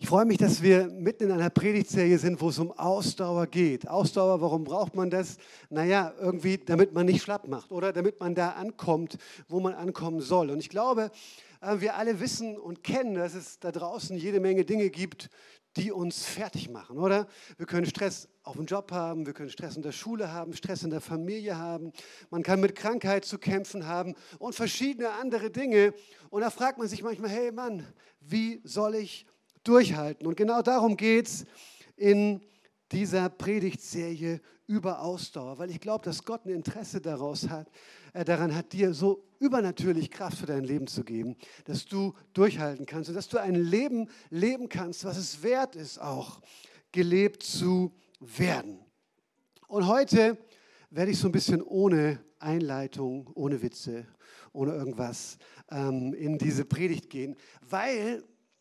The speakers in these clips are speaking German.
Ich freue mich, dass wir mitten in einer Predigtserie sind, wo es um Ausdauer geht. Ausdauer, warum braucht man das? Naja, irgendwie, damit man nicht schlapp macht oder damit man da ankommt, wo man ankommen soll. Und ich glaube, wir alle wissen und kennen, dass es da draußen jede Menge Dinge gibt, die uns fertig machen, oder? Wir können Stress auf dem Job haben, wir können Stress in der Schule haben, Stress in der Familie haben, man kann mit Krankheit zu kämpfen haben und verschiedene andere Dinge. Und da fragt man sich manchmal, hey Mann, wie soll ich durchhalten? Und genau darum geht es in dieser Predigtserie über Ausdauer, weil ich glaube, dass Gott ein Interesse daran hat, dir so übernatürlich Kraft für dein Leben zu geben, dass du durchhalten kannst und dass du ein Leben leben kannst, was es wert ist, auch gelebt zu werden. Und heute werde ich so ein bisschen ohne Einleitung, ohne Witze, ohne irgendwas in diese Predigt gehen, weil,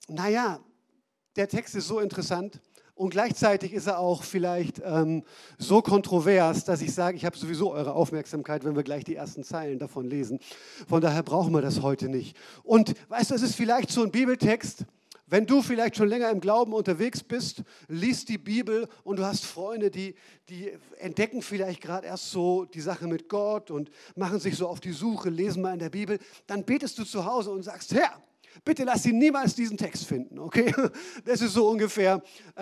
der Text ist so interessant und gleichzeitig ist er auch vielleicht so kontrovers, dass ich sage, ich habe sowieso eure Aufmerksamkeit, wenn wir gleich die ersten Zeilen davon lesen. Von daher brauchen wir das heute nicht. Und weißt du, es ist vielleicht so ein Bibeltext, wenn du vielleicht schon länger im Glauben unterwegs bist, liest die Bibel und du hast Freunde, die entdecken vielleicht gerade erst so die Sache mit Gott und machen sich so auf die Suche, lesen mal in der Bibel, dann betest du zu Hause und sagst, Herr, bitte lass sie niemals diesen Text finden, okay? Das ist so ungefähr,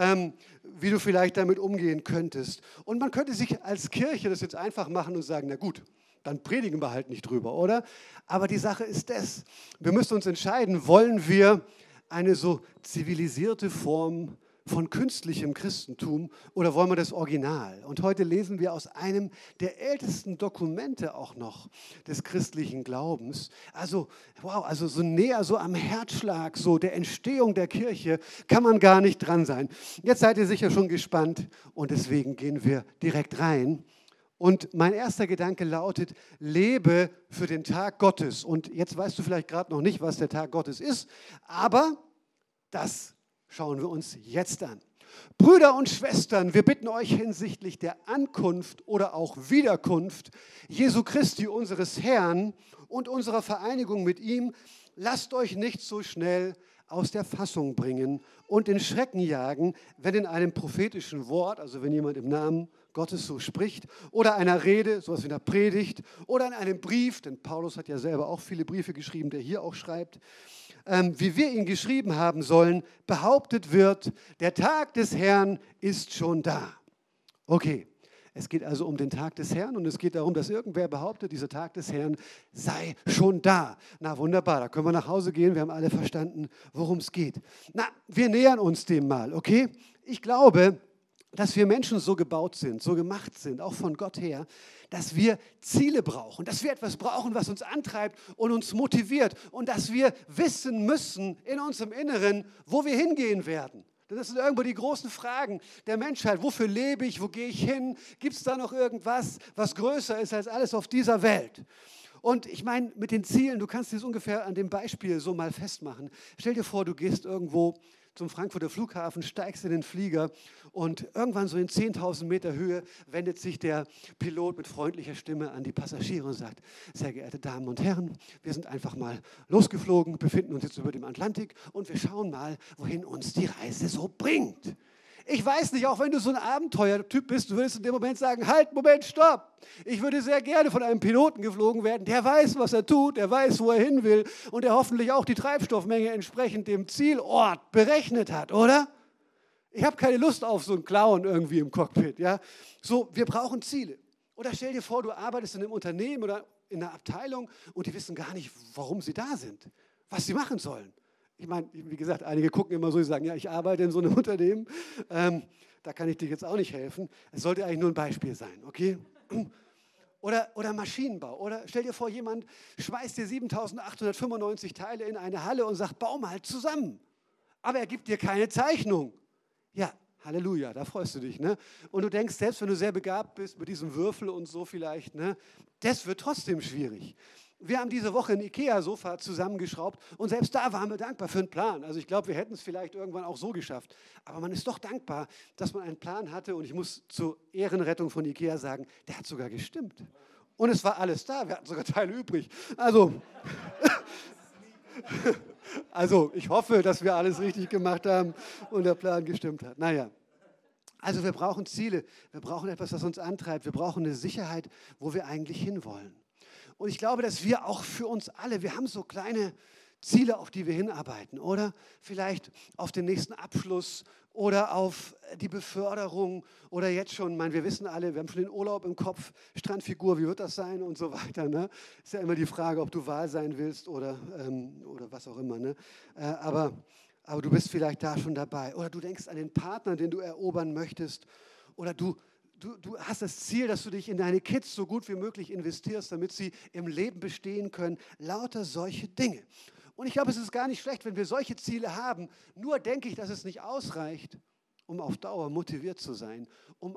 wie du vielleicht damit umgehen könntest. Und man könnte sich als Kirche das jetzt einfach machen und sagen, na gut, dann predigen wir halt nicht drüber, oder? Aber die Sache ist das, wir müssen uns entscheiden, wollen wir eine so zivilisierte Form von künstlichem Christentum oder wollen wir das Original? Und heute lesen wir aus einem der ältesten Dokumente auch noch des christlichen Glaubens. Also, wow, also so näher so am Herzschlag so der Entstehung der Kirche kann man gar nicht dran sein. Jetzt seid ihr sicher schon gespannt und deswegen gehen wir direkt rein. Und mein erster Gedanke lautet, lebe für den Tag Gottes. Und jetzt weißt du vielleicht gerade noch nicht, was der Tag Gottes ist, aber das schauen wir uns jetzt an. Brüder und Schwestern, wir bitten euch hinsichtlich der Ankunft oder auch Wiederkunft Jesu Christi, unseres Herrn, und unserer Vereinigung mit ihm, lasst euch nicht so schnell aus der Fassung bringen und in Schrecken jagen, wenn in einem prophetischen Wort, also wenn jemand im Namen Gottes so spricht, oder einer Rede, sowas wie einer Predigt, oder in einem Brief, denn Paulus hat ja selber auch viele Briefe geschrieben, der hier auch schreibt, wie wir ihn geschrieben haben sollen, behauptet wird, der Tag des Herrn ist schon da. Okay, es geht also um den Tag des Herrn und es geht darum, dass irgendwer behauptet, dieser Tag des Herrn sei schon da. Na wunderbar, da können wir nach Hause gehen, wir haben alle verstanden, worum es geht. Na, wir nähern uns dem mal, okay? Ich glaube, dass wir Menschen so gebaut sind, so gemacht sind, auch von Gott her, dass wir Ziele brauchen, dass wir etwas brauchen, was uns antreibt und uns motiviert und dass wir wissen müssen in unserem Inneren, wo wir hingehen werden. Das sind irgendwo die großen Fragen der Menschheit. Wofür lebe ich? Wo gehe ich hin? Gibt es da noch irgendwas, was größer ist als alles auf dieser Welt? Und ich meine, mit den Zielen, du kannst es ungefähr an dem Beispiel so mal festmachen. Stell dir vor, du gehst irgendwo zum Frankfurter Flughafen, steigst in den Flieger und irgendwann so in 10.000 Meter Höhe wendet sich der Pilot mit freundlicher Stimme an die Passagiere und sagt, sehr geehrte Damen und Herren, wir sind einfach mal losgeflogen, befinden uns jetzt über dem Atlantik und wir schauen mal, wohin uns die Reise so bringt. Ich weiß nicht, auch wenn du so ein Abenteuertyp bist, du würdest in dem Moment sagen, halt, Moment, stopp. Ich würde sehr gerne von einem Piloten geflogen werden, der weiß, was er tut, der weiß, wo er hin will und der hoffentlich auch die Treibstoffmenge entsprechend dem Zielort berechnet hat, oder? Ich habe keine Lust auf so einen Clown irgendwie im Cockpit, ja. So, wir brauchen Ziele. Oder stell dir vor, du arbeitest in einem Unternehmen oder in einer Abteilung und die wissen gar nicht, warum sie da sind, was sie machen sollen. Ich meine, wie gesagt, einige gucken immer so, die sagen, ja, ich arbeite in so einem Unternehmen, da kann ich dir jetzt auch nicht helfen. Es sollte eigentlich nur ein Beispiel sein, okay? Oder Maschinenbau. Oder stell dir vor, jemand schmeißt dir 7.895 Teile in eine Halle und sagt, bau mal zusammen. Aber er gibt dir keine Zeichnung. Ja, Halleluja, da freust du dich, ne? Und du denkst, selbst wenn du sehr begabt bist mit diesem Würfel und so vielleicht, ne, das wird trotzdem schwierig. Wir haben diese Woche ein IKEA-Sofa zusammengeschraubt und selbst da waren wir dankbar für einen Plan. Also ich glaube, wir hätten es vielleicht irgendwann auch so geschafft. Aber man ist doch dankbar, dass man einen Plan hatte und ich muss zur Ehrenrettung von IKEA sagen, der hat sogar gestimmt. Und es war alles da, wir hatten sogar Teile übrig. Also, Also ich hoffe, dass wir alles richtig gemacht haben und der Plan gestimmt hat. Naja, also wir brauchen Ziele, wir brauchen etwas, was uns antreibt, wir brauchen eine Sicherheit, wo wir eigentlich hinwollen. Und ich glaube, dass wir auch für uns alle, wir haben so kleine Ziele, auf die wir hinarbeiten, oder? Vielleicht auf den nächsten Abschluss oder auf die Beförderung oder jetzt schon, wir wissen alle, wir haben schon den Urlaub im Kopf, Strandfigur, wie wird das sein und so weiter. Ne? Ist ja immer die Frage, ob du Wal sein willst oder was auch immer. Ne? Aber du bist vielleicht da schon dabei. Oder du denkst an den Partner, den du erobern möchtest. Oder du hast das Ziel, dass du dich in deine Kids so gut wie möglich investierst, damit sie im Leben bestehen können. Lauter solche Dinge. Und ich glaube, es ist gar nicht schlecht, wenn wir solche Ziele haben. Nur denke ich, dass es nicht ausreicht, um auf Dauer motiviert zu sein, um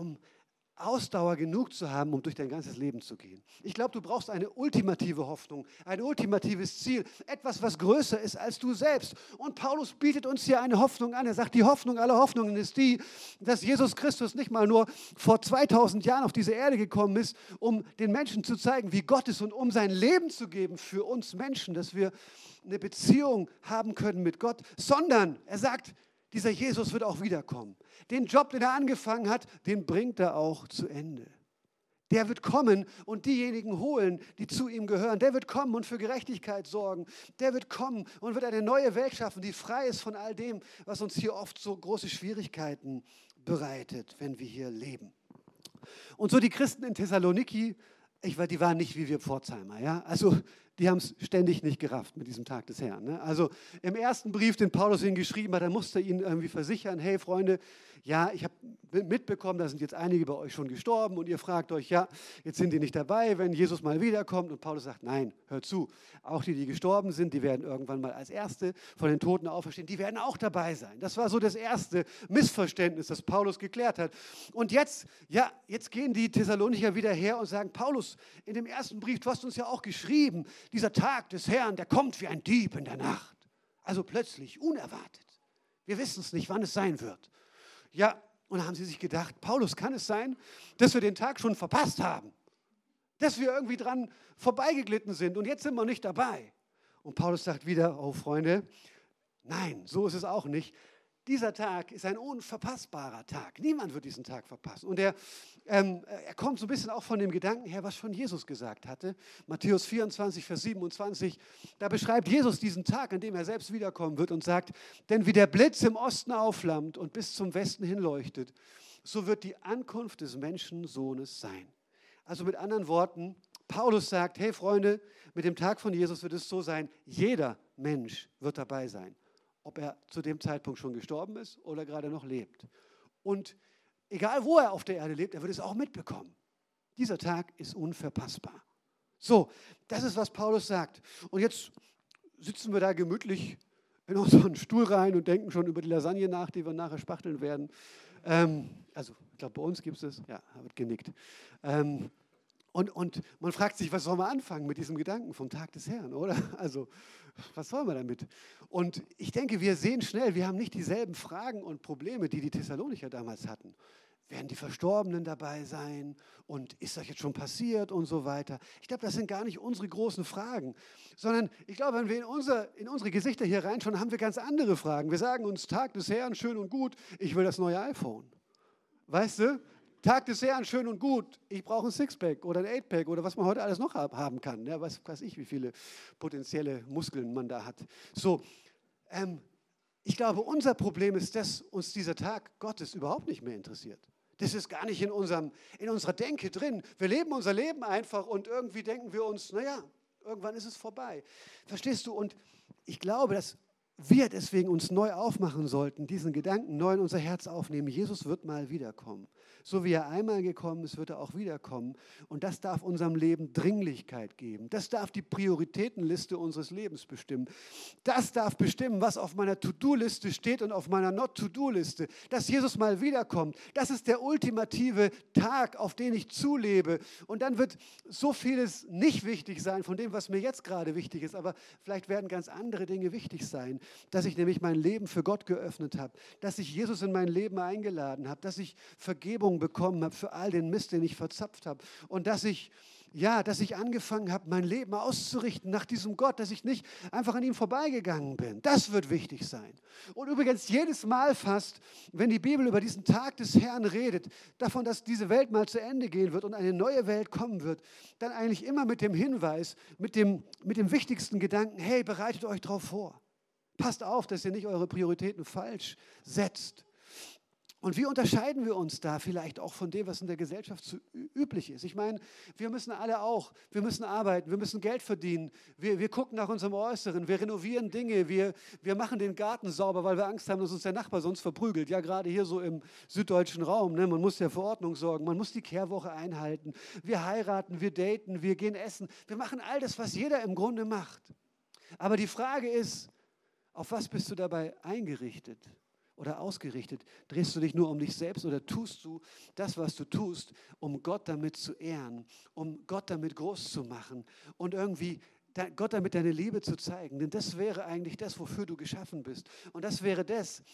Ausdauer genug zu haben, um durch dein ganzes Leben zu gehen. Ich glaube, du brauchst eine ultimative Hoffnung, ein ultimatives Ziel, etwas, was größer ist als du selbst. Und Paulus bietet uns hier eine Hoffnung an. Er sagt, die Hoffnung aller Hoffnungen ist die, dass Jesus Christus nicht mal nur vor 2000 Jahren auf diese Erde gekommen ist, um den Menschen zu zeigen, wie Gott ist und um sein Leben zu geben für uns Menschen, dass wir eine Beziehung haben können mit Gott, sondern er sagt, dieser Jesus wird auch wiederkommen. Den Job, den er angefangen hat, den bringt er auch zu Ende. Der wird kommen und diejenigen holen, die zu ihm gehören. Der wird kommen und für Gerechtigkeit sorgen. Der wird kommen und wird eine neue Welt schaffen, die frei ist von all dem, was uns hier oft so große Schwierigkeiten bereitet, wenn wir hier leben. Und so die Christen in Thessaloniki, die waren nicht wie wir Pforzheimer. Ja? Also die haben es ständig nicht gerafft mit diesem Tag des Herrn. Ne? Also im ersten Brief, den Paulus ihnen geschrieben hat, da musste er ihnen irgendwie versichern, hey Freunde, ja, ich habe mitbekommen, da sind jetzt einige bei euch schon gestorben und ihr fragt euch, ja, jetzt sind die nicht dabei, wenn Jesus mal wiederkommt. Und Paulus sagt, nein, hört zu, auch die gestorben sind, die werden irgendwann mal als Erste von den Toten auferstehen, die werden auch dabei sein. Das war so das erste Missverständnis, das Paulus geklärt hat. Und jetzt gehen die Thessalonicher wieder her und sagen, Paulus, in dem ersten Brief, du hast uns ja auch geschrieben, dieser Tag des Herrn, der kommt wie ein Dieb in der Nacht. Also plötzlich, unerwartet. Wir wissen es nicht, wann es sein wird. Ja, und da haben sie sich gedacht, Paulus, kann es sein, dass wir den Tag schon verpasst haben? Dass wir irgendwie dran vorbeigeglitten sind und jetzt sind wir nicht dabei. Und Paulus sagt wieder, oh Freunde, nein, so ist es auch nicht. Dieser Tag ist ein unverpassbarer Tag. Niemand wird diesen Tag verpassen. Und er kommt so ein bisschen auch von dem Gedanken her, was schon Jesus gesagt hatte. Matthäus 24, Vers 27, da beschreibt Jesus diesen Tag, an dem er selbst wiederkommen wird und sagt, denn wie der Blitz im Osten aufflammt und bis zum Westen hin leuchtet, so wird die Ankunft des Menschensohnes sein. Also mit anderen Worten, Paulus sagt, hey Freunde, mit dem Tag von Jesus wird es so sein, jeder Mensch wird dabei sein. Ob er zu dem Zeitpunkt schon gestorben ist oder gerade noch lebt. Und egal, wo er auf der Erde lebt, er wird es auch mitbekommen. Dieser Tag ist unverpassbar. So, das ist, was Paulus sagt. Und jetzt sitzen wir da gemütlich in unseren Stuhl rein und denken schon über die Lasagne nach, die wir nachher spachteln werden. Also, ich glaube, bei uns gibt es, ja, wird genickt. Und man fragt sich, was soll man anfangen mit diesem Gedanken vom Tag des Herrn, oder? Also, was soll man damit? Und ich denke, wir sehen schnell, wir haben nicht dieselben Fragen und Probleme, die die Thessalonicher damals hatten. Werden die Verstorbenen dabei sein? Und ist das jetzt schon passiert und so weiter? Ich glaube, das sind gar nicht unsere großen Fragen, sondern ich glaube, wenn wir in unsere Gesichter hier reinschauen, haben wir ganz andere Fragen. Wir sagen uns, Tag des Herrn, schön und gut, ich will das neue iPhone. Weißt du? Tag des Herrn, schön und gut, ich brauche ein Sixpack oder ein Eightpack oder was man heute alles noch haben kann. Ja, weiß ich, wie viele potenzielle Muskeln man da hat. So, ich glaube, unser Problem ist, dass uns dieser Tag Gottes überhaupt nicht mehr interessiert. Das ist gar nicht in unserer Denke drin. Wir leben unser Leben einfach und irgendwie denken wir uns, naja, irgendwann ist es vorbei. Verstehst du? Und ich glaube, dass wir deswegen uns neu aufmachen sollten, diesen Gedanken neu in unser Herz aufnehmen. Jesus wird mal wiederkommen. So wie er einmal gekommen ist, wird er auch wiederkommen. Und das darf unserem Leben Dringlichkeit geben. Das darf die Prioritätenliste unseres Lebens bestimmen. Das darf bestimmen, was auf meiner To-Do-Liste steht und auf meiner Not-To-Do-Liste. Dass Jesus mal wiederkommt. Das ist der ultimative Tag, auf den ich zulebe. Und dann wird so vieles nicht wichtig sein von dem, was mir jetzt gerade wichtig ist. Aber vielleicht werden ganz andere Dinge wichtig sein. Dass ich nämlich mein Leben für Gott geöffnet habe. Dass ich Jesus in mein Leben eingeladen habe. Dass ich Vergebung bekommen habe für all den Mist, den ich verzapft habe. Und dass ich Ja, dass ich angefangen habe, mein Leben auszurichten nach diesem Gott, dass ich nicht einfach an ihm vorbeigegangen bin. Das wird wichtig sein. Und übrigens jedes Mal fast, wenn die Bibel über diesen Tag des Herrn redet, davon, dass diese Welt mal zu Ende gehen wird und eine neue Welt kommen wird, dann eigentlich immer mit dem Hinweis, mit dem wichtigsten Gedanken, hey, bereitet euch darauf vor. Passt auf, dass ihr nicht eure Prioritäten falsch setzt. Und wie unterscheiden wir uns da vielleicht auch von dem, was in der Gesellschaft so üblich ist? Ich meine, wir müssen alle auch, wir müssen arbeiten, wir müssen Geld verdienen, wir gucken nach unserem Äußeren, wir renovieren Dinge, wir machen den Garten sauber, weil wir Angst haben, dass uns der Nachbar sonst verprügelt. Ja, gerade hier so im süddeutschen Raum, ne? Man muss ja für Ordnung sorgen, man muss die Kehrwoche einhalten. Wir heiraten, wir daten, wir gehen essen. Wir machen all das, was jeder im Grunde macht. Aber die Frage ist, auf was bist du dabei eingerichtet? Oder ausgerichtet? Drehst du dich nur um dich selbst oder tust du das, was du tust, um Gott damit zu ehren, um Gott damit groß zu machen und irgendwie Gott damit deine Liebe zu zeigen? Denn das wäre eigentlich das, wofür du geschaffen bist. Und das wäre das,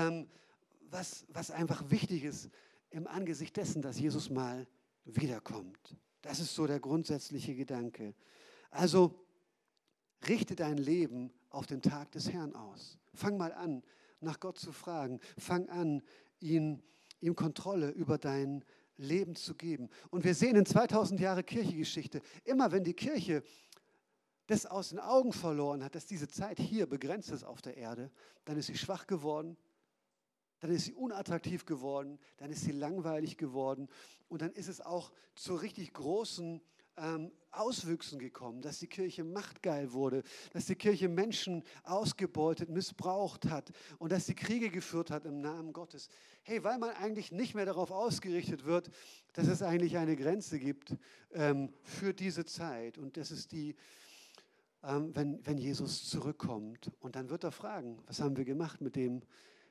was einfach wichtig ist im Angesicht dessen, dass Jesus mal wiederkommt. Das ist so der grundsätzliche Gedanke. Also richte dein Leben auf den Tag des Herrn aus. Fang mal an, nach Gott zu fragen. Fang an, ihm Kontrolle über dein Leben zu geben. Und wir sehen in 2000 Jahre Kirchengeschichte, immer wenn die Kirche das aus den Augen verloren hat, dass diese Zeit hier begrenzt ist auf der Erde, dann ist sie schwach geworden, dann ist sie unattraktiv geworden, dann ist sie langweilig geworden und dann ist es auch zu richtig großen Auswüchsen gekommen, dass die Kirche machtgeil wurde, dass die Kirche Menschen ausgebeutet, missbraucht hat und dass sie Kriege geführt hat im Namen Gottes. Hey, weil man eigentlich nicht mehr darauf ausgerichtet wird, dass es eigentlich eine Grenze gibt für diese Zeit und das ist die, wenn Jesus zurückkommt und dann wird er fragen, was haben wir gemacht mit dem,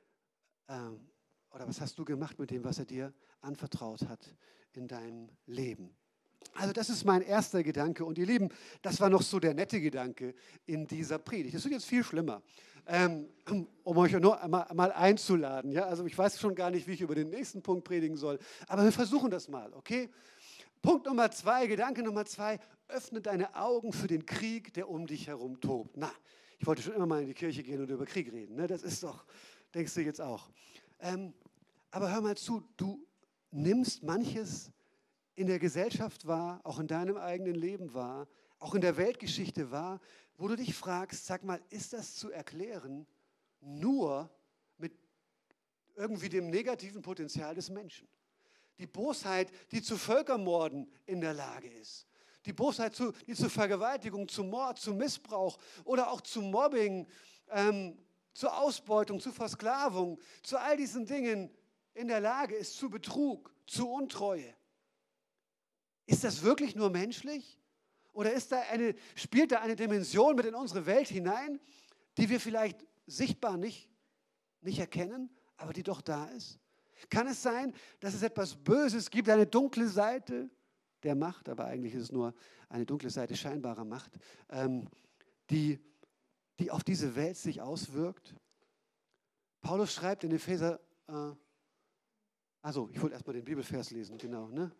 oder was hast du gemacht mit dem, was er dir anvertraut hat in deinem Leben? Also das ist mein erster Gedanke und ihr Lieben, das war noch so der nette Gedanke in dieser Predigt. Das wird jetzt viel schlimmer, um euch nur mal einzuladen. Ja? Also ich weiß schon gar nicht, wie ich über den nächsten Punkt predigen soll, aber wir versuchen das mal, okay? Punkt Nummer 2, Gedanke Nummer 2, öffne deine Augen für den Krieg, der um dich herum tobt. Na, ich wollte schon immer mal in die Kirche gehen und über Krieg reden, ne? Das ist doch, denkst du jetzt auch. Aber hör mal zu, du nimmst manches in der Gesellschaft wahr, auch in deinem eigenen Leben wahr, auch in der Weltgeschichte wahr, wo du dich fragst, sag mal, ist das zu erklären nur mit irgendwie dem negativen Potenzial des Menschen? Die Bosheit, die zu Völkermorden in der Lage ist. Die Bosheit, die zu Vergewaltigung, zu Mord, zu Missbrauch oder auch zu Mobbing, zur Ausbeutung, zu Versklavung, zu all diesen Dingen in der Lage ist, zu Betrug, zu Untreue. Ist das wirklich nur menschlich? Oder spielt da eine Dimension mit in unsere Welt hinein, die wir vielleicht sichtbar nicht erkennen, aber die doch da ist? Kann es sein, dass es etwas Böses gibt, eine dunkle Seite der Macht, aber eigentlich ist es nur eine dunkle Seite scheinbarer Macht, die auf diese Welt sich auswirkt? Paulus schreibt in Epheser, ich wollte erstmal den Bibelvers lesen, genau, ne?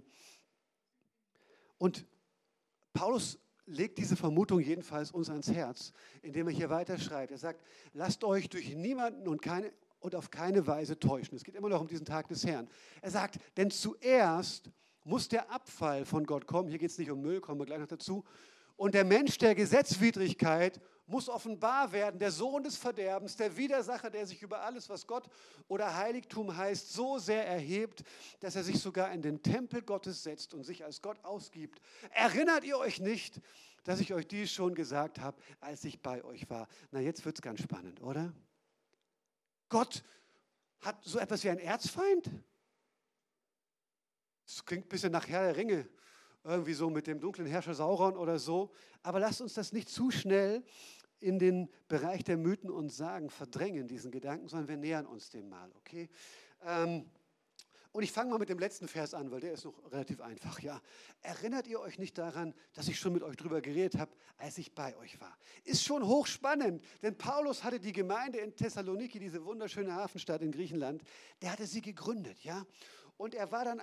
Und Paulus legt diese Vermutung jedenfalls uns ans Herz, indem er hier weiterschreibt. Er sagt, lasst euch durch niemanden und auf keine Weise täuschen. Es geht immer noch um diesen Tag des Herrn. Er sagt, denn zuerst muss der Abfall von Gott kommen. Hier geht es nicht um Müll, kommen wir gleich noch dazu. Und der Mensch der Gesetzwidrigkeit muss offenbar werden, der Sohn des Verderbens, der Widersacher, der sich über alles, was Gott oder Heiligtum heißt, so sehr erhebt, dass er sich sogar in den Tempel Gottes setzt und sich als Gott ausgibt. Erinnert ihr euch nicht, dass ich euch dies schon gesagt habe, als ich bei euch war? Na, jetzt wird es ganz spannend, oder? Gott hat so etwas wie einen Erzfeind? Das klingt ein bisschen nach Herr der Ringe, irgendwie so mit dem dunklen Herrscher Sauron oder so. Aber lasst uns das nicht zu schnell in den Bereich der Mythen und Sagen verdrängen, diesen Gedanken, sondern wir nähern uns dem mal, okay? Und ich fange mal mit dem letzten Vers an, weil der ist noch relativ einfach, ja. Erinnert ihr euch nicht daran, dass ich schon mit euch drüber geredet habe, als ich bei euch war? Ist schon hochspannend, denn Paulus hatte die Gemeinde in Thessaloniki, diese wunderschöne Hafenstadt in Griechenland, der hatte sie gegründet, ja. Und er war dann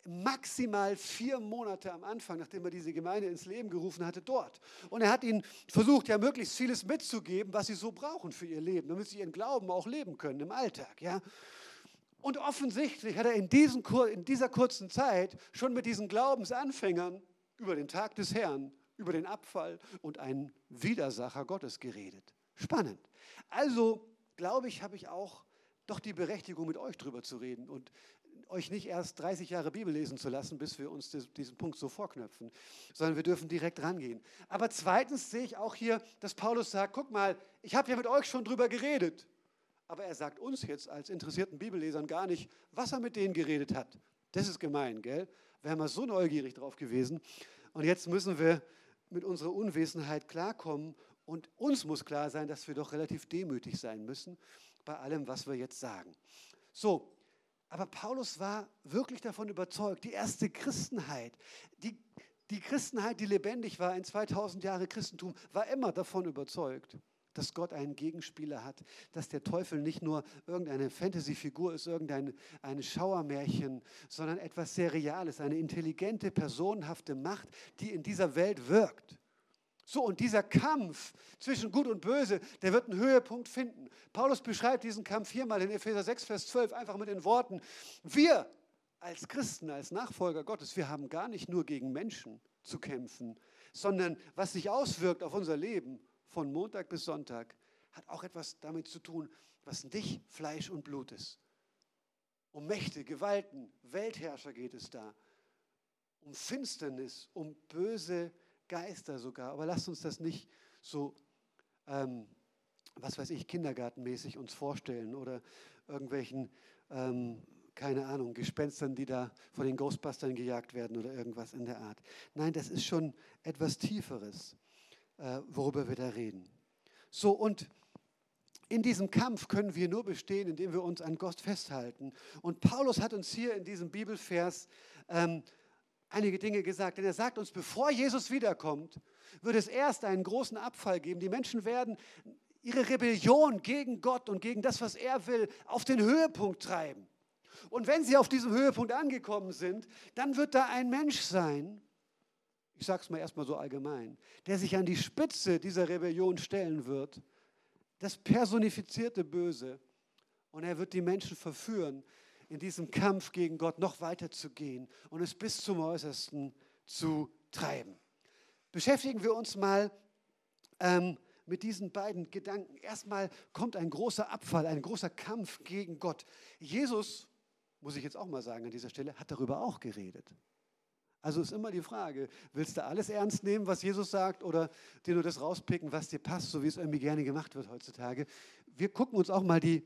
maximal 4 Monate am Anfang, nachdem er diese Gemeinde ins Leben gerufen hatte, dort. Und er hat ihnen versucht, ja möglichst vieles mitzugeben, was sie so brauchen für ihr Leben, damit sie ihren Glauben auch leben können im Alltag. Ja? Und offensichtlich hat er in dieser kurzen Zeit schon mit diesen Glaubensanfängern über den Tag des Herrn, über den Abfall und einen Widersacher Gottes geredet. Spannend. Also, glaube ich, habe ich auch doch die Berechtigung, mit euch drüber zu reden und euch nicht erst 30 Jahre Bibel lesen zu lassen, bis wir uns diesen Punkt so vorknöpfen, sondern wir dürfen direkt rangehen. Aber zweitens sehe ich auch hier, dass Paulus sagt, guck mal, ich habe ja mit euch schon drüber geredet. Aber er sagt uns jetzt als interessierten Bibellesern gar nicht, was er mit denen geredet hat. Das ist gemein, gell? Wären wir so neugierig drauf gewesen. Und jetzt müssen wir mit unserer Unwissenheit klarkommen und uns muss klar sein, dass wir doch relativ demütig sein müssen bei allem, was wir jetzt sagen. So, aber Paulus war wirklich davon überzeugt, die erste Christenheit, die Christenheit, die lebendig war in 2000 Jahre Christentum, war immer davon überzeugt, dass Gott einen Gegenspieler hat, dass der Teufel nicht nur irgendeine Fantasy-Figur ist, irgendein Schauermärchen, sondern etwas sehr Reales, eine intelligente, personenhafte Macht, die in dieser Welt wirkt. So, und dieser Kampf zwischen Gut und Böse, der wird einen Höhepunkt finden. Paulus beschreibt diesen Kampf viermal in Epheser 6, Vers 12, einfach mit den Worten, wir als Christen, als Nachfolger Gottes, wir haben gar nicht nur gegen Menschen zu kämpfen, sondern was sich auswirkt auf unser Leben von Montag bis Sonntag, hat auch etwas damit zu tun, was nicht Fleisch und Blut ist. Um Mächte, Gewalten, Weltherrscher geht es da, um Finsternis, um böse Geister sogar, aber lasst uns das nicht so, was weiß ich, kindergartenmäßig uns vorstellen oder irgendwelchen, keine Ahnung, Gespenstern, die da von den Ghostbustern gejagt werden oder irgendwas in der Art. Nein, das ist schon etwas Tieferes, worüber wir da reden. So, und in diesem Kampf können wir nur bestehen, indem wir uns an Gott festhalten. Und Paulus hat uns hier in diesem Bibelvers einige Dinge gesagt, denn er sagt uns, bevor Jesus wiederkommt, wird es erst einen großen Abfall geben. Die Menschen werden ihre Rebellion gegen Gott und gegen das, was er will, auf den Höhepunkt treiben. Und wenn sie auf diesem Höhepunkt angekommen sind, dann wird da ein Mensch sein, ich sage es mal erstmal so allgemein, der sich an die Spitze dieser Rebellion stellen wird, das personifizierte Böse, und er wird die Menschen verführen, in diesem Kampf gegen Gott noch weiter zu gehen und es bis zum Äußersten zu treiben. Beschäftigen wir uns mal mit diesen beiden Gedanken. Erstmal kommt ein großer Abfall, ein großer Kampf gegen Gott. Jesus, muss ich jetzt auch mal sagen an dieser Stelle, hat darüber auch geredet. Also ist immer die Frage, willst du alles ernst nehmen, was Jesus sagt, oder dir nur das rauspicken, was dir passt, so wie es irgendwie gerne gemacht wird heutzutage. Wir gucken uns auch mal die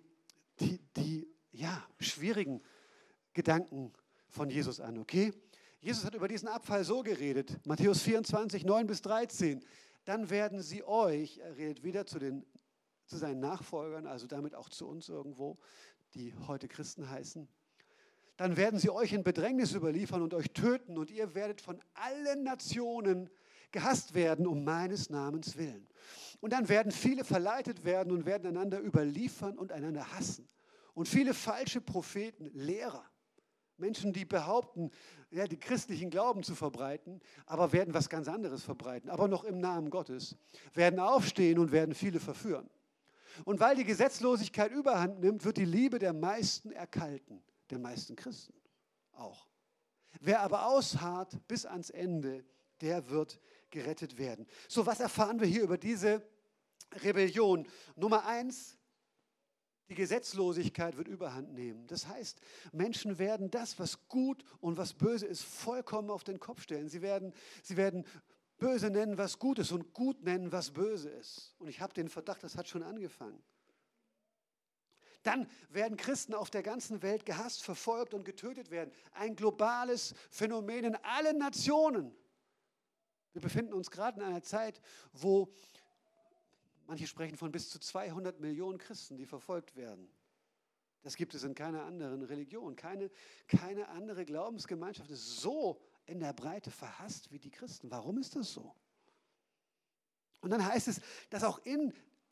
schwierigen Gedanken von Jesus an, okay? Jesus hat über diesen Abfall so geredet, Matthäus 24, 9 bis 13. Dann werden sie euch, er redet wieder zu seinen Nachfolgern, also damit auch zu uns irgendwo, die heute Christen heißen. Dann werden sie euch in Bedrängnis überliefern und euch töten und ihr werdet von allen Nationen gehasst werden um meines Namens willen. Und dann werden viele verleitet werden und werden einander überliefern und einander hassen. Und viele falsche Propheten, Lehrer, Menschen, die behaupten, ja, die christlichen Glauben zu verbreiten, aber werden was ganz anderes verbreiten, aber noch im Namen Gottes, werden aufstehen und werden viele verführen. Und weil die Gesetzlosigkeit überhand nimmt, wird die Liebe der meisten erkalten, der meisten Christen auch. Wer aber ausharrt bis ans Ende, der wird gerettet werden. So, was erfahren wir hier über diese Rebellion? Nummer 1, die Gesetzlosigkeit wird überhand nehmen. Das heißt, Menschen werden das, was gut und was böse ist, vollkommen auf den Kopf stellen. Sie werden böse nennen, was gut ist, und gut nennen, was böse ist. Und ich habe den Verdacht, das hat schon angefangen. Dann werden Christen auf der ganzen Welt gehasst, verfolgt und getötet werden. Ein globales Phänomen in allen Nationen. Wir befinden uns gerade in einer Zeit, wo manche sprechen von bis zu 200 Millionen Christen, die verfolgt werden. Das gibt es in keiner anderen Religion. Keine andere Glaubensgemeinschaft ist so in der Breite verhasst wie die Christen. Warum ist das so? Und dann heißt es, dass auch in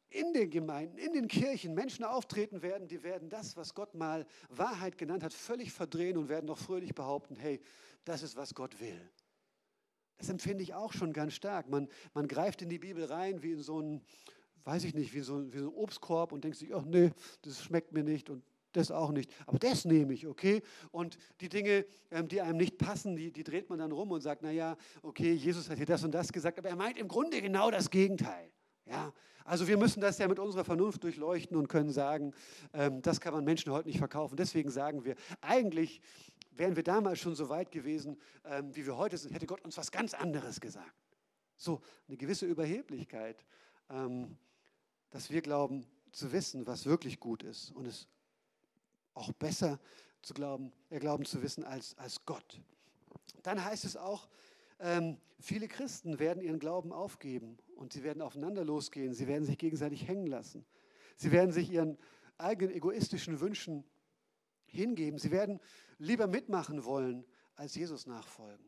in den Gemeinden, in den Kirchen Menschen auftreten werden, die werden das, was Gott mal Wahrheit genannt hat, völlig verdrehen und werden noch fröhlich behaupten, hey, das ist, was Gott will. Das empfinde ich auch schon ganz stark. Man greift in die Bibel rein wie in so einen, weiß ich nicht, wie so ein Obstkorb und denkt sich, ach nee, das schmeckt mir nicht und das auch nicht. Aber das nehme ich, okay? Und die Dinge, die einem nicht passen, die dreht man dann rum und sagt, naja, okay, Jesus hat hier das und das gesagt, aber er meint im Grunde genau das Gegenteil. Ja? Also wir müssen das ja mit unserer Vernunft durchleuchten und können sagen, das kann man Menschen heute nicht verkaufen. Deswegen sagen wir, eigentlich wären wir damals schon so weit gewesen, wie wir heute sind, hätte Gott uns was ganz anderes gesagt. So eine gewisse Überheblichkeit, dass wir glauben zu wissen, was wirklich gut ist und es auch besser zu glauben zu wissen als Gott. Dann heißt es auch, viele Christen werden ihren Glauben aufgeben und sie werden aufeinander losgehen, sie werden sich gegenseitig hängen lassen. Sie werden sich ihren eigenen egoistischen Wünschen hingeben. Sie werden lieber mitmachen wollen, als Jesus nachfolgen.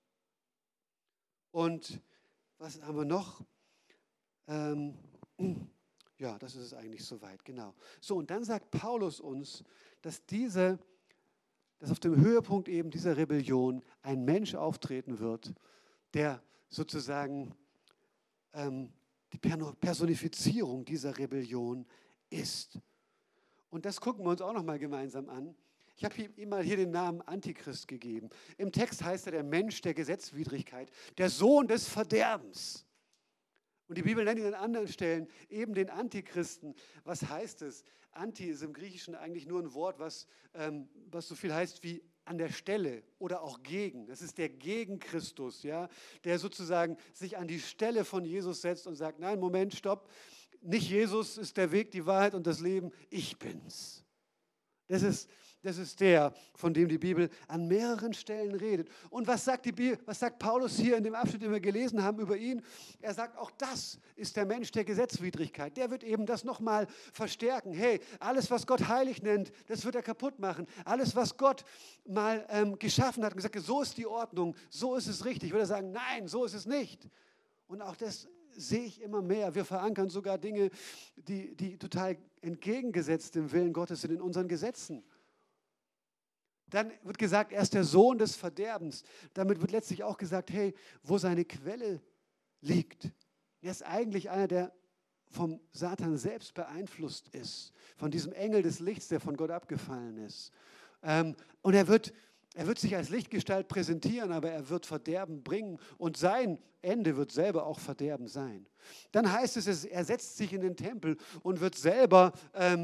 Und was haben wir noch? Ja, das ist es eigentlich soweit, genau. So, und dann sagt Paulus uns, dass auf dem Höhepunkt eben dieser Rebellion ein Mensch auftreten wird, der sozusagen die Personifizierung dieser Rebellion ist. Und das gucken wir uns auch nochmal gemeinsam an. Ich habe ihm mal hier den Namen Antichrist gegeben. Im Text heißt er der Mensch der Gesetzwidrigkeit, der Sohn des Verderbens. Und die Bibel nennt ihn an anderen Stellen eben den Antichristen. Was heißt es? Anti ist im Griechischen eigentlich nur ein Wort, was so viel heißt wie an der Stelle oder auch gegen. Das ist der Gegenchristus, ja, der sozusagen sich an die Stelle von Jesus setzt und sagt, nein, Moment, stopp, nicht Jesus ist der Weg, die Wahrheit und das Leben, ich bin's. Das ist der, von dem die Bibel an mehreren Stellen redet. Und was sagt Paulus hier in dem Abschnitt, den wir gelesen haben über ihn? Er sagt, auch das ist der Mensch der Gesetzwidrigkeit. Der wird eben das nochmal verstärken. Hey, alles, was Gott heilig nennt, das wird er kaputt machen. Alles, was Gott mal geschaffen hat und gesagt hat, so ist die Ordnung, so ist es richtig, wird er sagen, nein, so ist es nicht. Und auch das sehe ich immer mehr. Wir verankern sogar Dinge, die total entgegengesetzt dem Willen Gottes sind in unseren Gesetzen. Dann wird gesagt, er ist der Sohn des Verderbens. Damit wird letztlich auch gesagt, hey, wo seine Quelle liegt. Er ist eigentlich einer, der vom Satan selbst beeinflusst ist, von diesem Engel des Lichts, der von Gott abgefallen ist. Und er wird sich als Lichtgestalt präsentieren, aber er wird Verderben bringen und sein Ende wird selber auch Verderben sein. Dann heißt es, er setzt sich in den Tempel und wird selber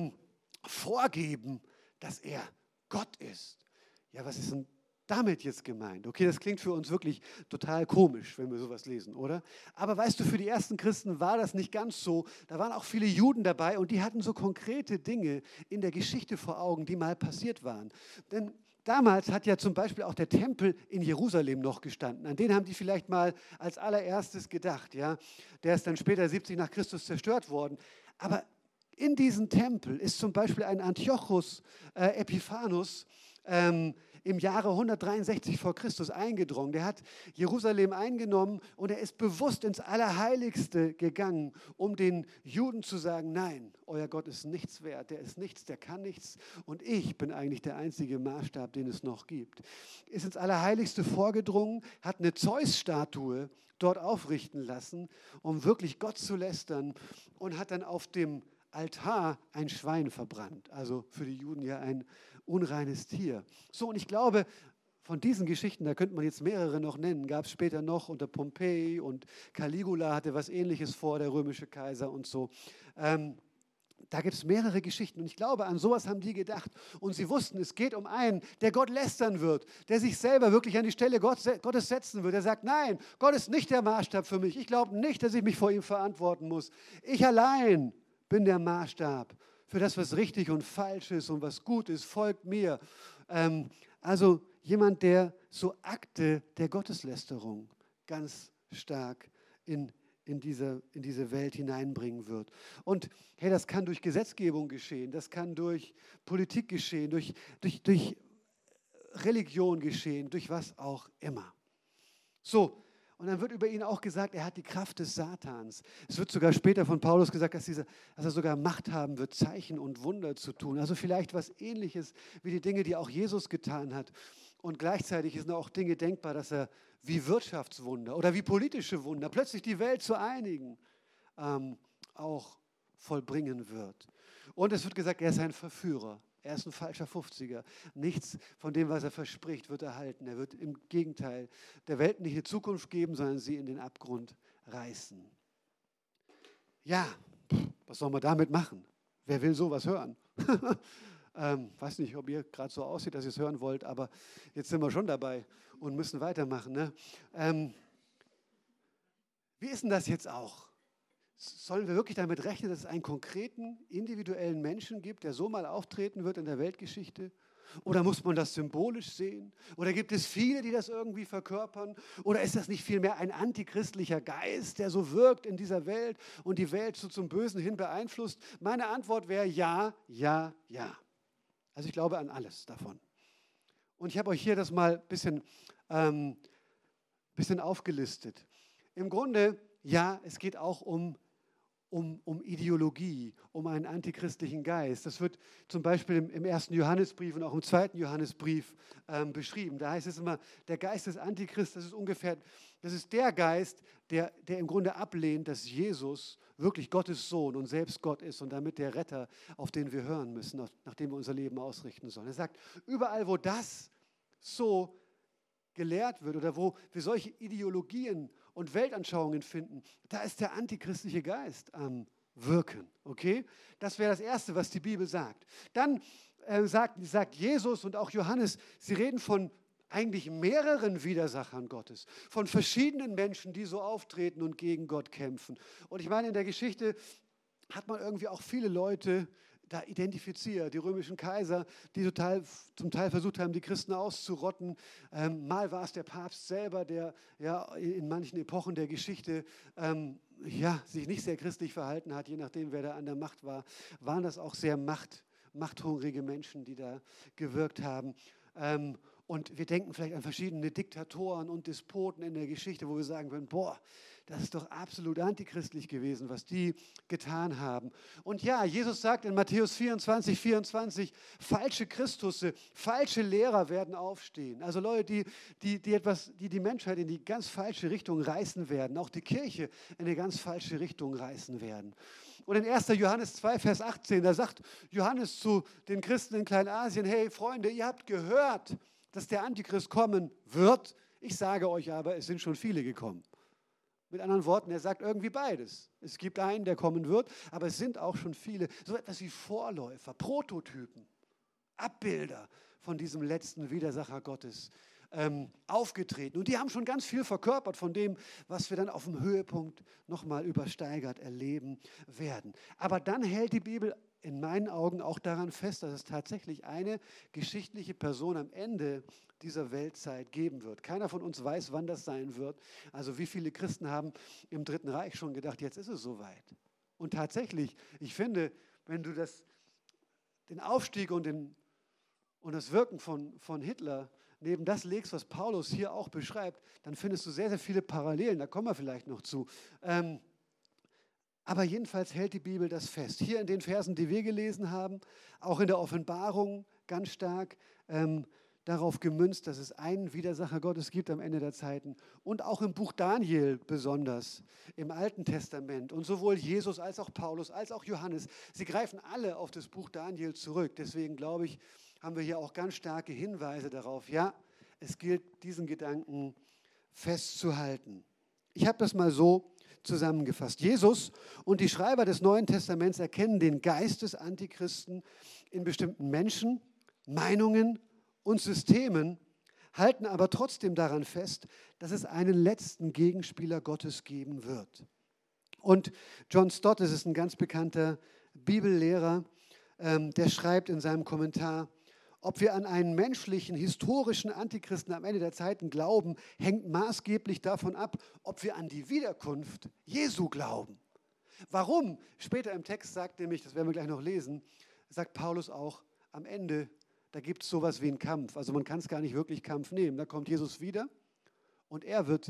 vorgeben, dass er Gott ist. Ja, was ist denn damit jetzt gemeint? Okay, das klingt für uns wirklich total komisch, wenn wir sowas lesen, oder? Aber weißt du, für die ersten Christen war das nicht ganz so. Da waren auch viele Juden dabei und die hatten so konkrete Dinge in der Geschichte vor Augen, die mal passiert waren. Denn damals hat ja zum Beispiel auch der Tempel in Jerusalem noch gestanden. An den haben die vielleicht mal als allererstes gedacht. Ja? Der ist dann später 70 nach Christus zerstört worden. Aber in diesen Tempel ist zum Beispiel ein Antiochus Epiphanes im Jahre 163 vor Christus eingedrungen. Der hat Jerusalem eingenommen und er ist bewusst ins Allerheiligste gegangen, um den Juden zu sagen, nein, euer Gott ist nichts wert, der ist nichts, der kann nichts und ich bin eigentlich der einzige Maßstab, den es noch gibt. Ist ins Allerheiligste vorgedrungen, hat eine Zeus-Statue dort aufrichten lassen, um wirklich Gott zu lästern und hat dann auf dem Altar ein Schwein verbrannt. Also für die Juden ja ein unreines Tier. So, und ich glaube, von diesen Geschichten, da könnte man jetzt mehrere noch nennen, gab es später noch unter Pompei und Caligula hatte was Ähnliches vor, der römische Kaiser und so. Da gibt es mehrere Geschichten und ich glaube, an sowas haben die gedacht und sie wussten, es geht um einen, der Gott lästern wird, der sich selber wirklich an die Stelle Gottes setzen wird. Der sagt, nein, Gott ist nicht der Maßstab für mich. Ich glaube nicht, dass ich mich vor ihm verantworten muss. Ich allein bin der Maßstab für das, was richtig und falsch ist und was gut ist, folgt mir. Also jemand, der so Akte der Gotteslästerung ganz stark in diese Welt hineinbringen wird. Und hey, das kann durch Gesetzgebung geschehen, das kann durch Politik geschehen, durch Religion geschehen, durch was auch immer. So, Und dann wird über ihn auch gesagt, er hat die Kraft des Satans. Es wird sogar später von Paulus gesagt, dass er sogar Macht haben wird, Zeichen und Wunder zu tun. Also vielleicht was Ähnliches wie die Dinge, die auch Jesus getan hat. Und gleichzeitig sind auch Dinge denkbar, dass er wie Wirtschaftswunder oder wie politische Wunder plötzlich die Welt zu einigen auch vollbringen wird. Und es wird gesagt, er ist ein Verführer. Er ist ein falscher 50er. Nichts von dem, was er verspricht, wird erhalten. Er wird im Gegenteil der Welt nicht eine Zukunft geben, sondern sie in den Abgrund reißen. Ja, was soll man damit machen? Wer will sowas hören? Weiß nicht, ob ihr gerade so aussieht, dass ihr es hören wollt, aber jetzt sind wir schon dabei und müssen weitermachen. Ne? Wie ist denn das jetzt auch? Sollen wir wirklich damit rechnen, dass es einen konkreten, individuellen Menschen gibt, der so mal auftreten wird in der Weltgeschichte? Oder muss man das symbolisch sehen? Oder gibt es viele, die das irgendwie verkörpern? Oder ist das nicht vielmehr ein antichristlicher Geist, der so wirkt in dieser Welt und die Welt so zum Bösen hin beeinflusst? Meine Antwort wäre ja, ja, ja. Also ich glaube an alles davon. Und ich habe euch hier das mal ein bisschen aufgelistet. Im Grunde, ja, es geht auch um Ideologie, um einen antichristlichen Geist. Das wird zum Beispiel im 1. Johannesbrief und auch im 2. Johannesbrief beschrieben. Da heißt es immer, der Geist des Antichrist, das ist der Geist, der im Grunde ablehnt, dass Jesus wirklich Gottes Sohn und selbst Gott ist und damit der Retter, auf den wir hören müssen, nach dem wir unser Leben ausrichten sollen. Er sagt, überall, wo das so gelehrt wird oder wo wir solche Ideologien und Weltanschauungen finden, da ist der antichristliche Geist am Wirken. Okay? Das wäre das Erste, was die Bibel sagt. Dann sagt Jesus und auch Johannes, sie reden von eigentlich mehreren Widersachern Gottes, von verschiedenen Menschen, die so auftreten und gegen Gott kämpfen. Und ich meine, in der Geschichte hat man irgendwie auch viele Leute da identifiziert, die römischen Kaiser, die zum Teil versucht haben, die Christen auszurotten. Mal war es der Papst selber, der ja in manchen Epochen der Geschichte sich nicht sehr christlich verhalten hat, je nachdem, wer da an der Macht war. Waren das auch sehr machthungrige Menschen, die da gewirkt haben. Und wir denken vielleicht an verschiedene Diktatoren und Despoten in der Geschichte, wo wir sagen würden, boah, das ist doch absolut antichristlich gewesen, was die getan haben. Und ja, Jesus sagt in Matthäus 24, falsche Christusse, falsche Lehrer werden aufstehen. Also Leute, die Menschheit in die ganz falsche Richtung reißen werden, auch die Kirche in eine ganz falsche Richtung reißen werden. Und in 1. Johannes 2, Vers 18, da sagt Johannes zu den Christen in Kleinasien, hey Freunde, ihr habt gehört, dass der Antichrist kommen wird. Ich sage euch aber, es sind schon viele gekommen. Mit anderen Worten, er sagt irgendwie beides. Es gibt einen, der kommen wird, aber es sind auch schon viele, so etwas wie Vorläufer, Prototypen, Abbilder von diesem letzten Widersacher Gottes aufgetreten. Und die haben schon ganz viel verkörpert von dem, was wir dann auf dem Höhepunkt nochmal übersteigert erleben werden. Aber dann hält die Bibel in meinen Augen auch daran fest, dass es tatsächlich eine geschichtliche Person am Ende dieser Weltzeit geben wird. Keiner von uns weiß, wann das sein wird. Also wie viele Christen haben im Dritten Reich schon gedacht, jetzt ist es soweit. Und tatsächlich, ich finde, wenn du den Aufstieg und das Wirken von Hitler neben das legst, was Paulus hier auch beschreibt, dann findest du sehr, sehr viele Parallelen. Da kommen wir vielleicht noch zu. Aber jedenfalls hält die Bibel das fest. Hier in den Versen, die wir gelesen haben, auch in der Offenbarung ganz stark darauf gemünzt, dass es einen Widersacher Gottes gibt am Ende der Zeiten. Und auch im Buch Daniel besonders, im Alten Testament. Und sowohl Jesus als auch Paulus als auch Johannes, sie greifen alle auf das Buch Daniel zurück. Deswegen glaube ich, haben wir hier auch ganz starke Hinweise darauf. Ja, es gilt, diesen Gedanken festzuhalten. Ich habe das mal so zusammengefasst. Jesus und die Schreiber des Neuen Testaments erkennen den Geist des Antichristen in bestimmten Menschen, Meinungen und Systemen, halten aber trotzdem daran fest, dass es einen letzten Gegenspieler Gottes geben wird. Und John Stott, das ist ein ganz bekannter Bibellehrer, der schreibt in seinem Kommentar, ob wir an einen menschlichen, historischen Antichristen am Ende der Zeiten glauben, hängt maßgeblich davon ab, ob wir an die Wiederkunft Jesu glauben. Warum? Später im Text sagt nämlich, das werden wir gleich noch lesen, sagt Paulus auch, am Ende, da gibt es sowas wie einen Kampf. Also man kann es gar nicht wirklich Kampf nehmen. Da kommt Jesus wieder und er wird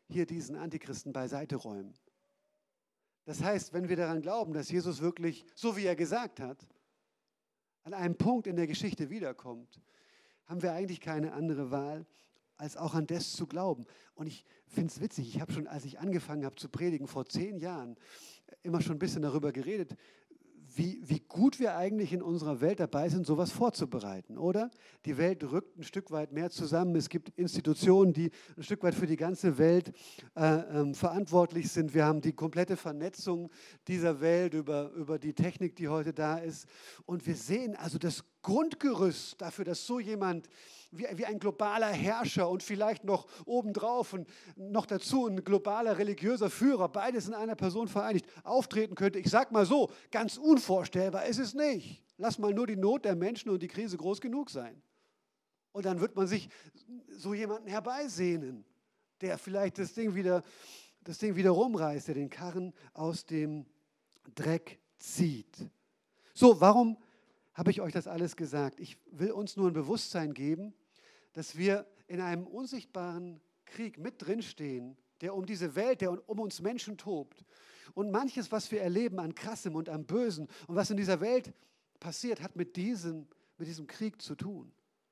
hier diesen Antichristen beiseite räumen. Das heißt, wenn wir daran glauben, dass Jesus wirklich, so wie er gesagt hat, an einem Punkt in der Geschichte wiederkommt, haben wir eigentlich keine andere Wahl, als auch an das zu glauben. Und ich finde es witzig, ich habe schon, als ich angefangen habe zu predigen, vor 10 Jahren, immer schon ein bisschen darüber geredet, wie gut wir eigentlich in unserer Welt dabei sind, sowas vorzubereiten, oder? Die Welt rückt ein Stück weit mehr zusammen. Es gibt Institutionen, die ein Stück weit für die ganze Welt verantwortlich sind. Wir haben die komplette Vernetzung dieser Welt über die Technik, die heute da ist. Und wir sehen also das Grundgerüst dafür, dass so jemand wie ein globaler Herrscher und vielleicht noch obendrauf und noch dazu ein globaler religiöser Führer, beides in einer Person vereinigt, auftreten könnte. Ich sage mal so, ganz unvorstellbar ist es nicht. Lass mal nur die Not der Menschen und die Krise groß genug sein. Und dann wird man sich so jemanden herbeisehnen, der vielleicht das Ding wieder rumreißt, der den Karren aus dem Dreck zieht. So, warum habe ich euch das alles gesagt? Ich will uns nur ein Bewusstsein geben, dass wir in einem unsichtbaren Krieg mit drinstehen, der um diese Welt, der um uns Menschen tobt. Und manches, was wir erleben an Krassem und am Bösen und was in dieser Welt passiert, hat mit diesem Krieg zu tun.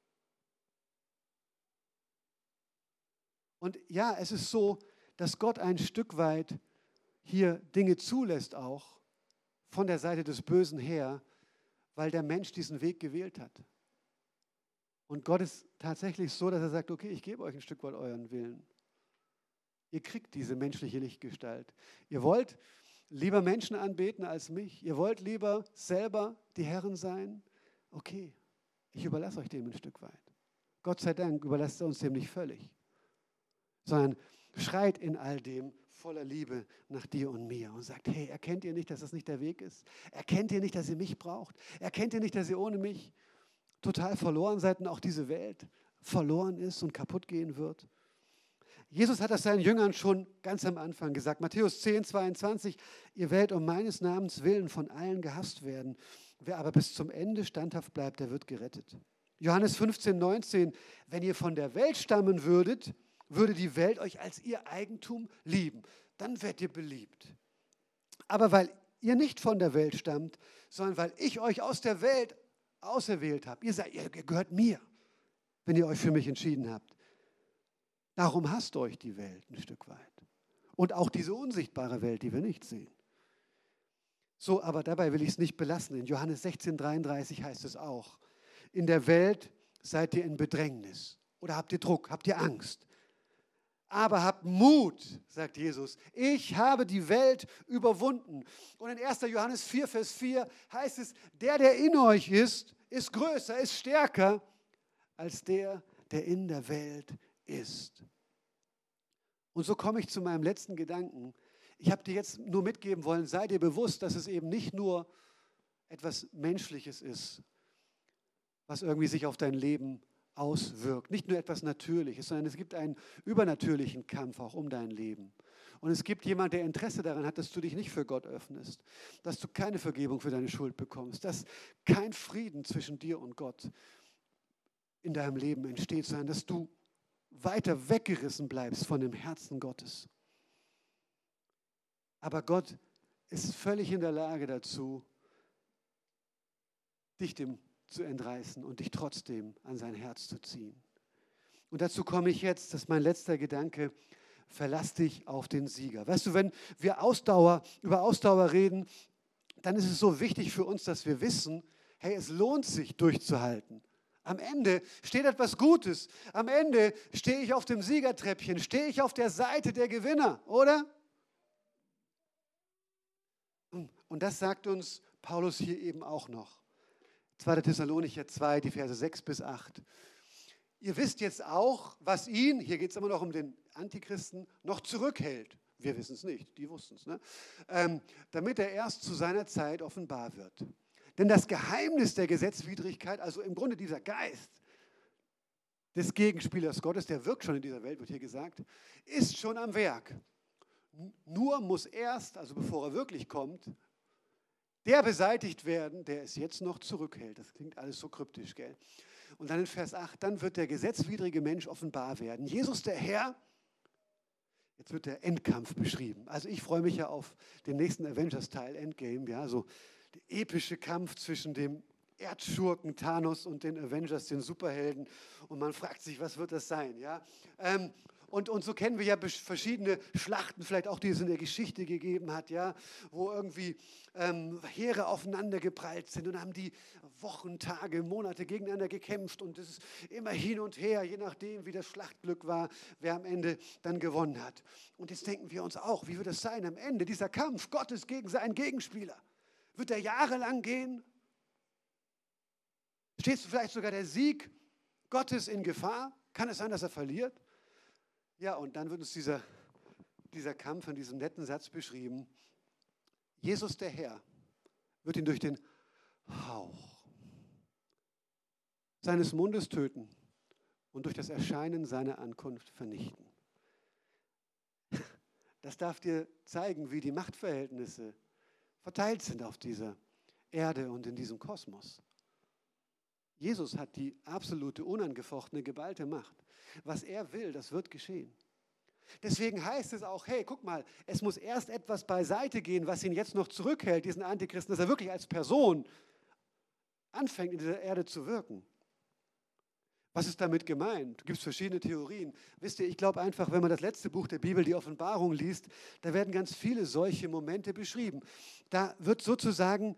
Und ja, es ist so, dass Gott ein Stück weit hier Dinge zulässt auch von der Seite des Bösen her, weil der Mensch diesen Weg gewählt hat. Und Gott ist tatsächlich so, dass er sagt, okay, ich gebe euch ein Stück weit euren Willen. Ihr kriegt diese menschliche Lichtgestalt. Ihr wollt lieber Menschen anbeten als mich. Ihr wollt lieber selber die Herren sein. Okay, ich überlasse euch dem ein Stück weit. Gott sei Dank überlasst er uns dem nicht völlig, sondern schreit in all dem voller Liebe nach dir und mir und sagt, hey, erkennt ihr nicht, dass das nicht der Weg ist? Erkennt ihr nicht, dass ihr mich braucht? Erkennt ihr nicht, dass ihr ohne mich total verloren seid und auch diese Welt verloren ist und kaputt gehen wird? Jesus hat das seinen Jüngern schon ganz am Anfang gesagt. Matthäus 10, 22, ihr werdet um meines Namens willen von allen gehasst werden. Wer aber bis zum Ende standhaft bleibt, der wird gerettet. Johannes 15, 19, wenn ihr von der Welt stammen würdet, würde die Welt euch als ihr Eigentum lieben. Dann werdet ihr beliebt. Aber weil ihr nicht von der Welt stammt, sondern weil ich euch aus der Welt auserwählt habe, ihr gehört mir, wenn ihr euch für mich entschieden habt. Darum hasst euch die Welt ein Stück weit. Und auch diese unsichtbare Welt, die wir nicht sehen. So, aber dabei will ich es nicht belassen. In Johannes 16, 33 heißt es auch, in der Welt seid ihr in Bedrängnis. Oder habt ihr Druck, habt ihr Angst. Aber habt Mut, sagt Jesus. Ich habe die Welt überwunden. Und in 1. Johannes 4, Vers 4 heißt es, der in euch ist größer, ist stärker als der in der Welt ist. Und so komme ich zu meinem letzten Gedanken. Ich habe dir jetzt nur mitgeben wollen, sei dir bewusst, dass es eben nicht nur etwas Menschliches ist, was irgendwie sich auf dein Leben auswirkt. Nicht nur etwas Natürliches, sondern es gibt einen übernatürlichen Kampf auch um dein Leben. Und es gibt jemanden, der Interesse daran hat, dass du dich nicht für Gott öffnest, dass du keine Vergebung für deine Schuld bekommst, dass kein Frieden zwischen dir und Gott in deinem Leben entsteht, sondern dass du weiter weggerissen bleibst von dem Herzen Gottes. Aber Gott ist völlig in der Lage dazu, dich dem zu entreißen und dich trotzdem an sein Herz zu ziehen. Und dazu komme ich jetzt, das ist mein letzter Gedanke, verlass dich auf den Sieger. Weißt du, wenn wir über Ausdauer reden, dann ist es so wichtig für uns, dass wir wissen, hey, es lohnt sich durchzuhalten. Am Ende steht etwas Gutes. Am Ende stehe ich auf dem Siegertreppchen, stehe ich auf der Seite der Gewinner, oder? Und das sagt uns Paulus hier eben auch noch. 2. Thessalonicher 2, die Verse 6 bis 8. Ihr wisst jetzt auch, was ihn, hier geht es immer noch um den Antichristen, noch zurückhält. Wir wissen es nicht, die wussten es, ne? Damit er erst zu seiner Zeit offenbar wird. Denn das Geheimnis der Gesetzwidrigkeit, also im Grunde dieser Geist des Gegenspielers Gottes, der wirkt schon in dieser Welt, wird hier gesagt, ist schon am Werk. Nur muss erst, also bevor er wirklich kommt, der beseitigt werden, der es jetzt noch zurückhält. Das klingt alles so kryptisch, gell? Und dann in Vers 8, dann wird der gesetzwidrige Mensch offenbar werden. Jesus, der Herr, Jetzt wird der Endkampf beschrieben. Also ich freue mich ja auf den nächsten Avengers-Teil, Endgame, ja, so der epische Kampf zwischen dem Erdschurken Thanos und den Avengers, den Superhelden. Und man fragt sich, was wird das sein, ja? Und so kennen wir ja verschiedene Schlachten, vielleicht auch die es in der Geschichte gegeben hat, ja, wo irgendwie Heere aufeinander geprallt sind und haben die Wochen, Tage, Monate gegeneinander gekämpft und es ist immer hin und her, je nachdem, wie das Schlachtglück war, wer am Ende dann gewonnen hat. Und jetzt denken wir uns auch, wie wird es sein am Ende, dieser Kampf Gottes gegen seinen Gegenspieler? Wird der jahrelang gehen? Steht vielleicht sogar der Sieg Gottes in Gefahr? Kann es sein, dass er verliert? Ja, und dann wird uns dieser Kampf in diesem netten Satz beschrieben. Jesus der Herr wird ihn durch den Hauch seines Mundes töten und durch das Erscheinen seiner Ankunft vernichten. Das darf dir zeigen, wie die Machtverhältnisse verteilt sind auf dieser Erde und in diesem Kosmos. Jesus hat die absolute, unangefochtene, geballte Macht. Was er will, das wird geschehen. Deswegen heißt es auch, hey, guck mal, es muss erst etwas beiseite gehen, was ihn jetzt noch zurückhält, diesen Antichristen, dass er wirklich als Person anfängt, in dieser Erde zu wirken. Was ist damit gemeint? Es gibt verschiedene Theorien. Wisst ihr, ich glaube einfach, wenn man das letzte Buch der Bibel, die Offenbarung, liest, da werden ganz viele solche Momente beschrieben. Da wird sozusagen,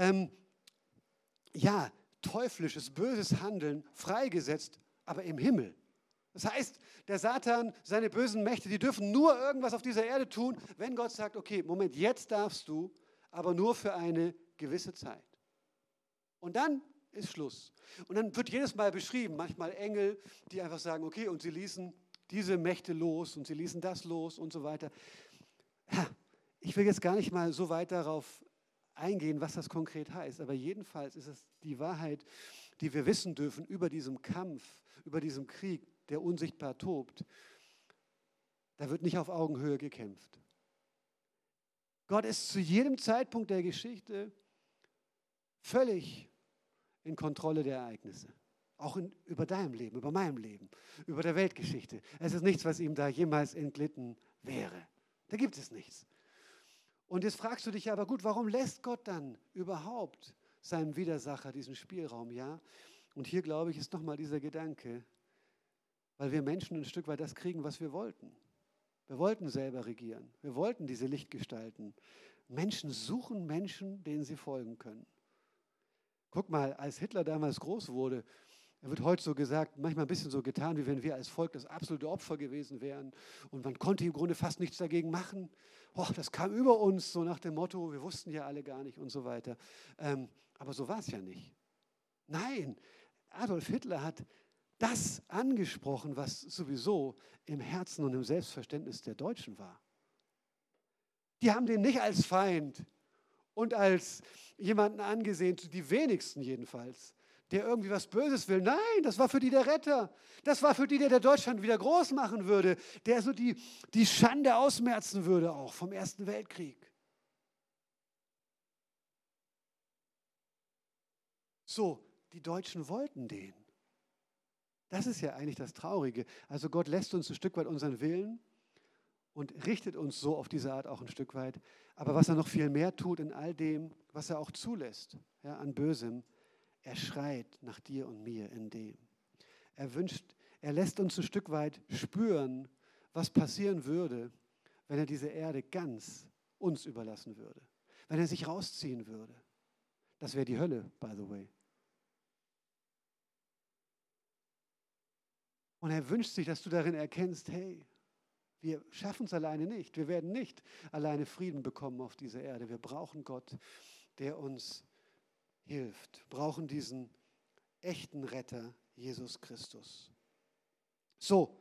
teuflisches, böses Handeln freigesetzt, aber im Himmel. Das heißt, der Satan, seine bösen Mächte, die dürfen nur irgendwas auf dieser Erde tun, wenn Gott sagt, okay, Moment, jetzt darfst du, aber nur für eine gewisse Zeit. Und dann ist Schluss. Und dann wird jedes Mal beschrieben, manchmal Engel, die einfach sagen, okay, und sie ließen diese Mächte los und sie ließen das los und so weiter. Ich will jetzt gar nicht mal so weit darauf eingehen, was das konkret heißt, aber jedenfalls ist es die Wahrheit, die wir wissen dürfen über diesen Kampf, über diesen Krieg, der unsichtbar tobt. Da wird nicht auf Augenhöhe gekämpft. Gott ist zu jedem Zeitpunkt der Geschichte völlig in Kontrolle der Ereignisse. Auch über deinem Leben, über meinem Leben, über der Weltgeschichte. Es ist nichts, was ihm da jemals entglitten wäre. Da gibt es nichts. Und jetzt fragst du dich aber gut, warum lässt Gott dann überhaupt seinem Widersacher diesen Spielraum? Ja? Und hier, glaube ich, ist nochmal dieser Gedanke, weil wir Menschen ein Stück weit das kriegen, was wir wollten. Wir wollten selber regieren. Wir wollten diese Lichtgestalten. Menschen suchen Menschen, denen sie folgen können. Guck mal, als Hitler damals groß wurde, er wird heute so gesagt, manchmal ein bisschen so getan, wie wenn wir als Volk das absolute Opfer gewesen wären. Und man konnte im Grunde fast nichts dagegen machen. Das kam über uns, so nach dem Motto, wir wussten ja alle gar nicht und so weiter. Aber so war es ja nicht. Nein, Adolf Hitler hat das angesprochen, was sowieso im Herzen und im Selbstverständnis der Deutschen war. Die haben den nicht als Feind und als jemanden angesehen, die wenigsten jedenfalls, der irgendwie was Böses will. Nein, das war für die der Retter. Das war für die, der Deutschland wieder groß machen würde, der so die Schande ausmerzen würde auch vom Ersten Weltkrieg. So, die Deutschen wollten den. Das ist ja eigentlich das Traurige. Also Gott lässt uns ein Stück weit unseren Willen und richtet uns so auf diese Art auch ein Stück weit. Aber was er noch viel mehr tut in all dem, was er auch zulässt, ja, an Bösem, er schreit nach dir und mir in dem. Er lässt uns ein Stück weit spüren, was passieren würde, wenn er diese Erde ganz uns überlassen würde. Wenn er sich rausziehen würde. Das wäre die Hölle, by the way. Und er wünscht sich, dass du darin erkennst, hey, wir schaffen es alleine nicht. Wir werden nicht alleine Frieden bekommen auf dieser Erde. Wir brauchen Gott, der uns hilft. Wir brauchen diesen echten Retter, Jesus Christus. So,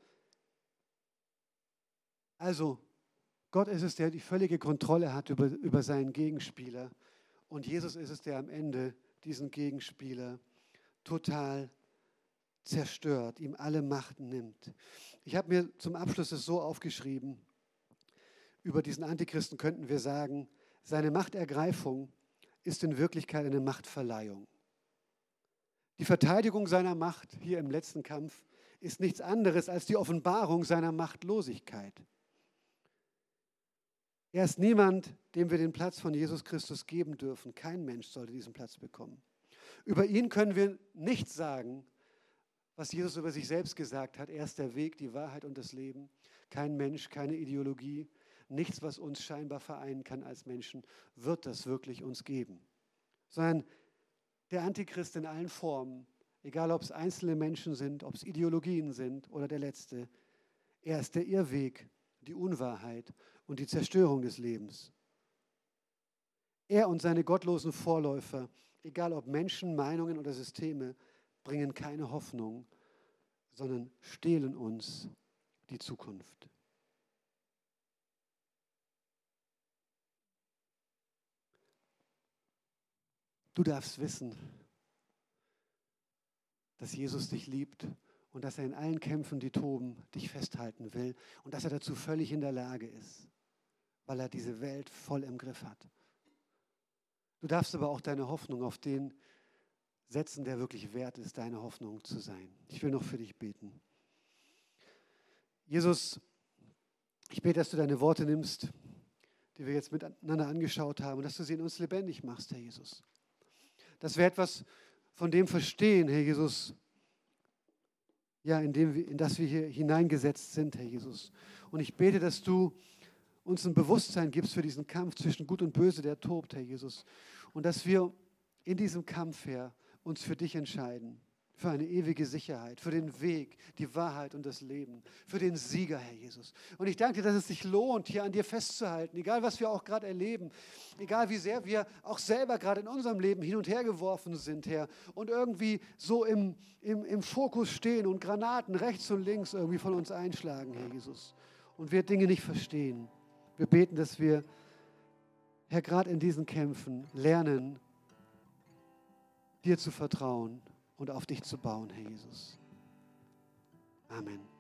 also Gott ist es, der die völlige Kontrolle hat über seinen Gegenspieler. Und Jesus ist es, der am Ende diesen Gegenspieler total zerstört, ihm alle Macht nimmt. Ich habe mir zum Abschluss es so aufgeschrieben, über diesen Antichristen könnten wir sagen, seine Machtergreifung ist in Wirklichkeit eine Machtverleihung. Die Verteidigung seiner Macht hier im letzten Kampf ist nichts anderes als die Offenbarung seiner Machtlosigkeit. Er ist niemand, dem wir den Platz von Jesus Christus geben dürfen. Kein Mensch sollte diesen Platz bekommen. Über ihn können wir nichts sagen, was Jesus über sich selbst gesagt hat. Er ist der Weg, die Wahrheit und das Leben. Kein Mensch, keine Ideologie, nichts, was uns scheinbar vereinen kann als Menschen, wird das wirklich uns geben. Sondern der Antichrist in allen Formen, egal ob es einzelne Menschen sind, ob es Ideologien sind oder der Letzte, er ist der Irrweg, die Unwahrheit und die Zerstörung des Lebens. Er und seine gottlosen Vorläufer, egal ob Menschen, Meinungen oder Systeme, bringen keine Hoffnung, sondern stehlen uns die Zukunft. Du darfst wissen, dass Jesus dich liebt und dass er in allen Kämpfen, die toben, dich festhalten will und dass er dazu völlig in der Lage ist, weil er diese Welt voll im Griff hat. Du darfst aber auch deine Hoffnung auf den setzen, der wirklich wert ist, deine Hoffnung zu sein. Ich will noch für dich beten. Jesus, ich bete, dass du deine Worte nimmst, die wir jetzt miteinander angeschaut haben, und dass du sie in uns lebendig machst, Herr Jesus. Dass wir etwas von dem verstehen, Herr Jesus, ja, in das wir hier hineingesetzt sind, Herr Jesus. Und ich bete, dass du uns ein Bewusstsein gibst für diesen Kampf zwischen Gut und Böse, der tobt, Herr Jesus. Und dass wir in diesem Kampf, Herr, uns für dich entscheiden, für eine ewige Sicherheit, für den Weg, die Wahrheit und das Leben, für den Sieger, Herr Jesus. Und ich danke dir, dass es sich lohnt, hier an dir festzuhalten, egal was wir auch gerade erleben, egal wie sehr wir auch selber gerade in unserem Leben hin und her geworfen sind, Herr, und irgendwie so im Fokus stehen und Granaten rechts und links irgendwie von uns einschlagen, Herr Jesus, und wir Dinge nicht verstehen. Wir beten, dass wir, Herr, gerade in diesen Kämpfen lernen, dir zu vertrauen und auf dich zu bauen, Herr Jesus. Amen.